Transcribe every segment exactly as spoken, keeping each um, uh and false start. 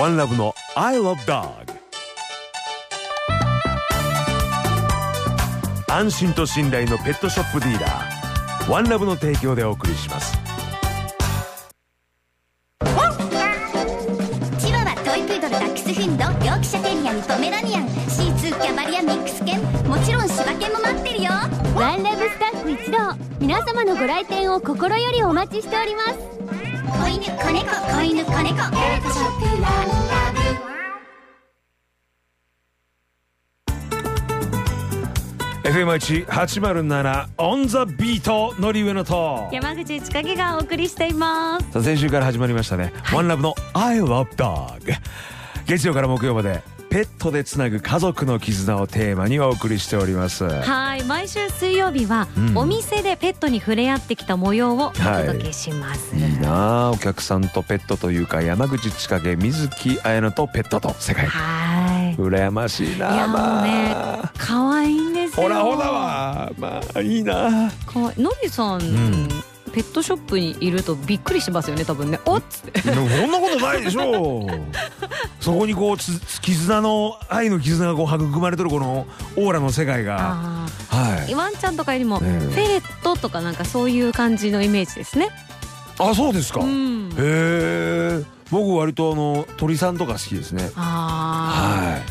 ワンラブの I love dog。 安心と信頼のペットショップディーラーワンラブの提供でお送りします。 チワワ、トイプードル、ダックスフンド、ヨークシャテリアにポメラニアン、シーツー、キャバリア、ミックス犬、もちろん柴犬も待ってるよ。 ワンラブスタッフ一同、皆様のご来店を心よりお待ちしております。 子犬、子猫、子犬、子猫、ペットショップワンラブ。 エフエムいちはちまるなな On the Beat のり上野と山口千景がお送りしています。 さあ先週から始まりましたね、はい、ワンラブの I love dog。 月曜から木曜までペットでつなぐ家族の絆をテーマにお送りしております。 はい、毎週水曜日は、うん、お店でペットに触れ合ってきた模様をお届けします、はい、いいなあ、お客さんとペットというか山口千景、水木彩乃とペットと世界。はい、羨ましいな。 いやもうね、可愛いんですよ。 ほらほらわ、まあいいな。 かのりさん、うん、ペットショップにいるとびっくりしますよね、多分ね。おっつってそんなことないでしょうそこにこうつ絆の愛の絆がこう育まれとるこのオーラの世界が、 はい、ワンちゃんとかよりも、ね、フェレットとかなんかそういう感じのイメージですね。 あ、そうですか、うん、へえ。僕割とあの鳥さんとか好きですね。あ、はい、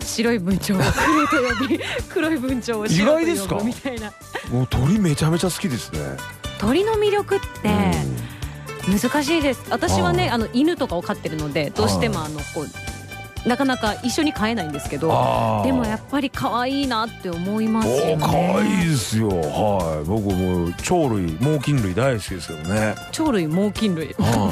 白い文鳥を黒と呼び黒い文鳥を白と呼ぶみたいな。 もう鳥めちゃめちゃ好きですね。 鳥の魅力って難しいです。私はね、あの犬とかを飼ってるのでどうしてもあのこうなかなか一緒に飼えないんですけど、でもやっぱり可愛いなって思いますよね。 可愛いですよ。はい、僕も鳥類猛禽類大好きですけどね。 鳥類猛禽類、はい、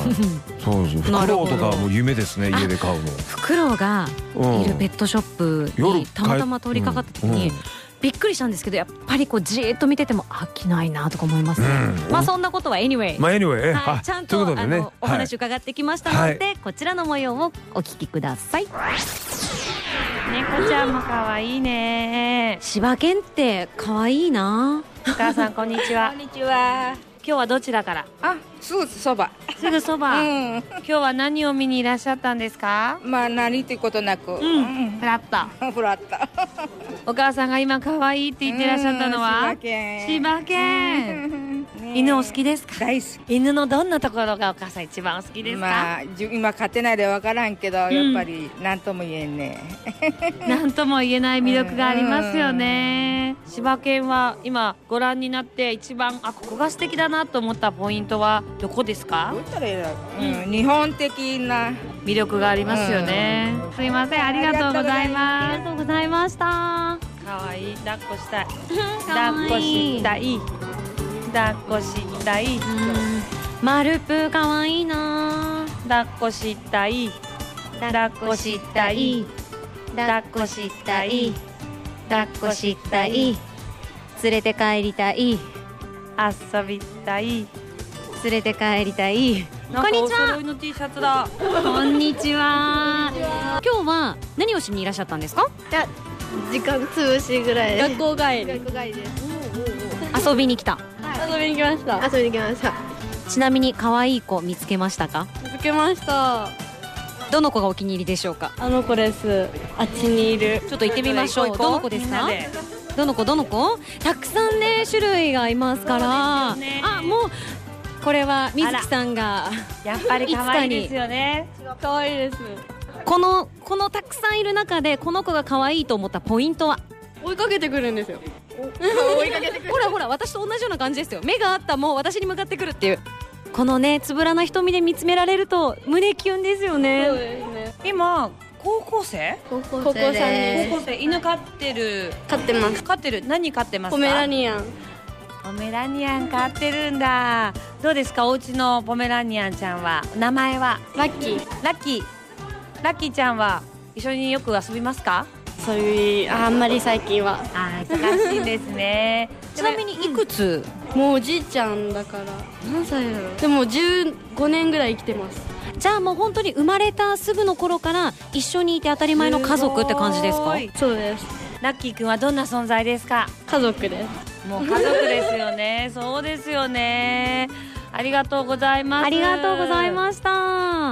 そうです。フクロウとかも夢ですね、家で飼うの。 フクロウがいるペットショップにたまたま通りかかった時に、うんうん、びっくりしたんですけど、やっぱりこうじーっと見てても飽きないなとか思いますね、うん、まあそんなことは anyway、まあ anyway、 はい、ちゃんと、ね、あのお話伺ってきましたので、はい、こちらの模様をお聞きください。 猫ちゃんも可愛いね。 柴犬って可愛いな。 お母さんこんにちは。 こんにちは。 今日はどちらから？ あ、すぐそば。 すぐそば。うん、今日は何を見にいらっしゃったんですか？ まあ何ってことなく。 うん。フラッタ。 フラッタ。 お母さんが今可愛いって言ってらっしゃったのは？ 柴犬。 柴犬。犬お好きですか？ 大好き。 犬のどんなところがお母さん一番お好きですか？ まあ今飼ってないでわからんけど、やっぱり何とも言えんね。 何とも言えない魅力がありますよね。柴犬は今ご覧になって一番あここが素敵だなと思ったポイントはどこですか？ どう言ったらいいの？うん、日本的な魅力がありますよね。うん、すいません、ありがとうございます。 ありがとうございました。 可愛い、抱っこしたい。抱っこしたい。抱っこしたい。 マルプー可愛いな。 抱っこしたい。抱っこしたい。抱っこしたい。抱っこしたい。 連れて帰りたい。 遊びたい。 連れて帰りたい。 こんにちは。お揃いの T シャツだ。 こんにちは。今日は何をしにいらっしゃったんですか？ いや、時間潰しぐらい。 学校帰り。 学校帰りです。 遊びに来た。 遊びに来ました。遊びに来ました。 ちなみに可愛い子見つけましたか？ 見つけました。 どの子がお気に入りでしょうか？ あの子です。あっちにいる。 ちょっと行ってみましょう。どの子ですか？どの子どの子？たくさんね種類がいますから。ね、あ、もうこれは水木さんがやっぱり可愛いですよね。 可愛いです。 このこのたくさんいる中でこの子が可愛いと思ったポイントは？ 追いかけてくるんですよ。 追いかけてくる。ほらほら、私と同じような感じですよ。目があったもう私に向かってくるっていう。このねつぶらな瞳で見つめられると胸キュンですよね。 そうですね。 今高校生？ 高校生です。 高校生。犬飼ってる？ 飼ってます。 飼ってる。何飼ってますか？ ポメラニアン。 ポメラニアン飼ってるんだ。どうですか、お家のポメラニアンちゃんは？名前は？ ラッキー。 ラッキー。ラッキーちゃんは一緒によく遊びますか？ そういう あ, あんまり最近は。 あ、忙しいんですね。 ちなみにいくつ？ もうおじいちゃんだから何歳だろう。でもじゅうごねんぐらい生きてます。 じゃあもう本当に生まれたすぐの頃から一緒にいて当たり前の家族って感じですか？ そうです。 ラッキーくんはどんな存在ですか？ 家族です。 もう家族ですよね。そうですよね。 ありがとうございます。 ありがとうございました。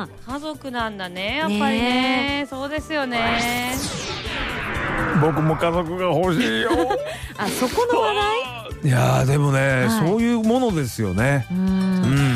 家族なんだね、やっぱりね。そうですよね。 僕も家族が欲しいよ。 あ、そこの話題。 いやーでもね、 はい、 そういうものですよね。 うん、うん、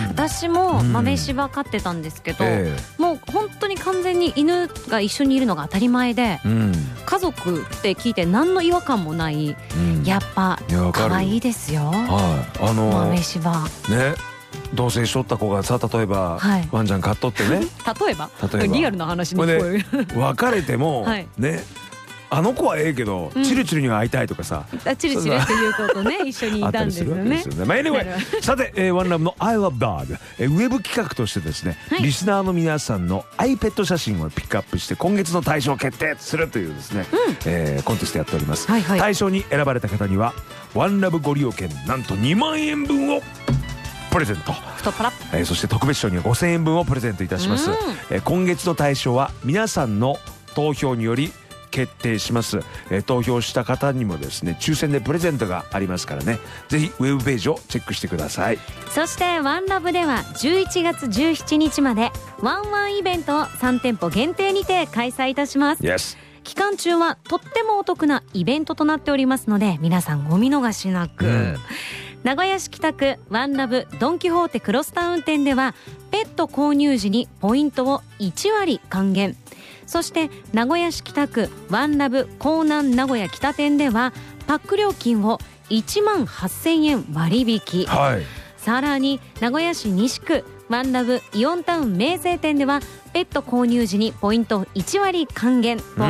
私も豆柴飼ってたんですけど、えー、もう本当に完全に犬が一緒にいるのが当たり前で、うん、家族って聞いて何の違和感もない、うん、やっぱ可愛いですよ、はい、あのー、豆柴ね。同棲しとった子がさ、例えば、はい、ワンちゃん飼っとってね例えば例えばリアルな話に聞こえる、 ね、別れても、はい、ね、あの子はええけど、うん、チルチルには会いたいとかさ、 チルチルっていう子とね一緒にいたんですよね。 まあ、anyway さて、えー、ワンラブの I love dog、えー、ウェブ企画としてですね、はい、リスナーの皆さんの アイペット 写真をピックアップして今月の大賞を決定するというですね、うん、えー、コンテストやっております、はいはい、大賞に選ばれた方にはワンラブご利用券なんとにまんえんぶんをプレゼント、えー、そして特別賞にはごせんえんぶんをプレゼントいたします、えー、今月の大賞は皆さんの投票により決定します、えー、投票した方にもですね抽選でプレゼントがありますからね、ぜひウェブページをチェックしてください。 そしてワンラブではじゅういちがつじゅうしちにちまでワンワンイベントをさんてんぽ限定にて開催いたします、 yes。 期間中はとってもお得なイベントとなっておりますので皆さんお見逃しなく、うん、名古屋市北区ワンラブドンキホーテクロスタウン店ではペット購入時にポイントをいちわり還元、そして名古屋市北区ワンラブ江南名古屋北店ではパック料金をいちまんはっせんえん割引、はい、さらに名古屋市西区ワンラブイオンタウン明星店ではペット購入時にポイントいちわり還元と、うん、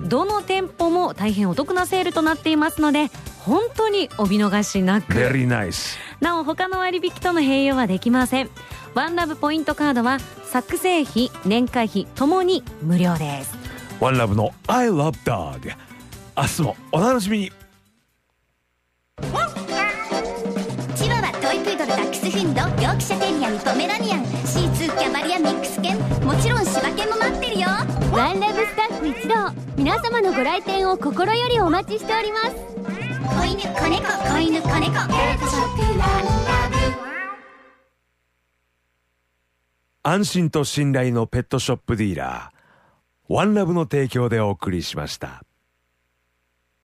どの店舗も大変お得なセールとなっていますので本当にお見逃しなく。 Very nice。 なお他の割引との併用はできません。ワンラブポイントカードは作成費年会費ともに無料です。 ワンラブの I love dog、 明日もお楽しみに。 チワワ、トイプードル、ダックスフンド、ヨークシャテリアにポメラニアン、シーツー、キャバリア、ミックス犬、もちろん柴犬も待ってるよ。 ワンラブスタッフ一同、皆様のご来店を心よりお待ちしております。 子犬、子猫、子犬、子猫、ペットショップワンラブ。 安心と信頼のペットショップディーラーワンラブの提供でお送りしました。